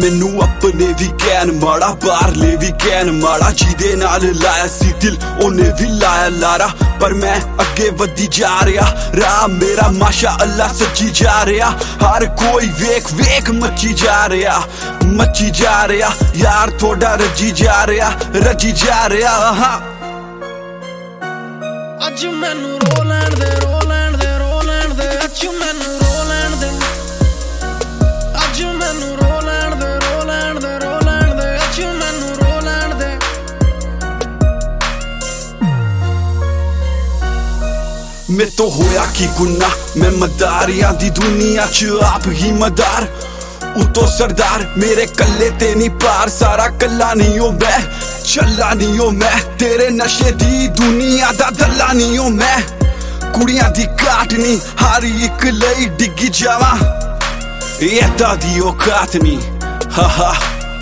मैनू अपने भी कहन माड़ा बाहरले भी कहन माड़ा जिहदे नाल लाया सी दिल ओने भी लाया लारा पर मैं अगे वधी जा रहा राह मेरा माशा अल्लाह सजी जा रहा हर कोई वेख वेख मची जा रहा यार थोड़ा रजी जा रहा हाँ अज मैनू रो लैण दे अज मैनू रो लैण दे अज मैनू रो लैण दे अज मैनू रो लैण दे मैं तो होया की गुन्ना मैं मदारियां दी दुनिया च आप ही मदार उतो सरदार मेरे कल्ले ते नहीं पार सारा कल्ला नहीं हो मैं चला नहीं हो मैं तेरे नशे दी दुनिया दा दल्ला नहीं हो मैं कुड़ियां दी काट नहीं हर एक लई डिग्गी जावा एदा दी औकात नहीं हा हा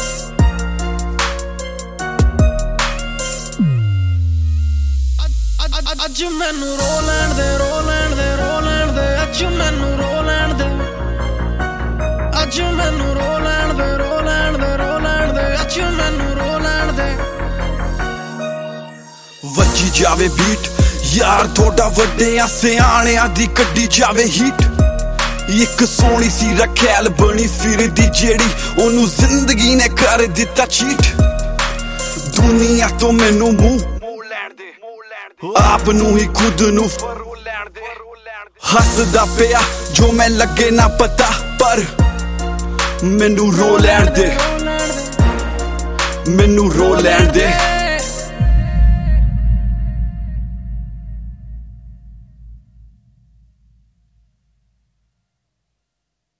अज मैनू रो लैण दे अज मैनू रो लैण दे अज मैनू रो लैण दे अज मैनू रो लैण दे वजी जावे बीट यार थोड़ा वड्डियां सियाणियां दी कड्डी जावे हीट एक सोहनी सी रखैल बनी फिरदी जेड़ी ओनू जिंदगी ने कर दिता चीट दुनिया तो मैनू मुंह आप नू ही खुद नू हसदा पिया जो मैं लगे ना पता पर मैनू रो लैण दे